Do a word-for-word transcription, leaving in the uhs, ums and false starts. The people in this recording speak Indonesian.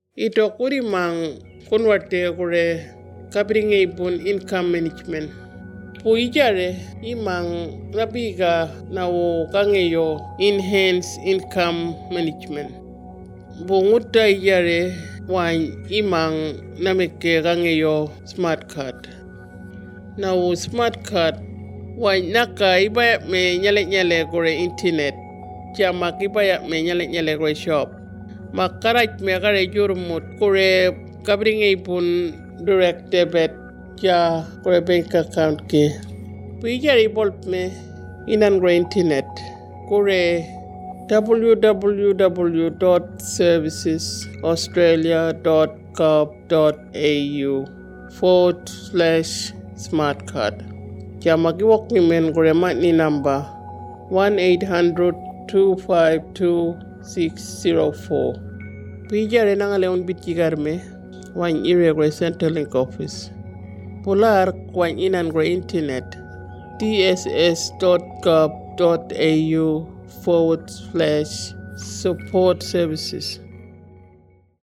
Ito kuri mang kunwarte kure kabringe ipun income management. Puijare imang nabiga na wo kangeyo enhance income management. Bunguta ijare wan imang nameke kangeyo smart card. Na wo smart card wan naka ibaya me nyale nyale kure internet. Jama ibaya me nyale nyale kure shop. Makaraj me kare jurmut kure kabringe ipun direct debit ja kure bank account ke. Pijari bolp me inan kure internet kure w w w dot services australia dot gov dot a u forward slash smart card. Jama kiwok ni men kure matni number one eight hundred two five two six zero four. Pijare nanga leon bitjigar me wan ire kure Centrelink office. Polar kwan inan kure internet d s s dot gov dot a u forward slash support services.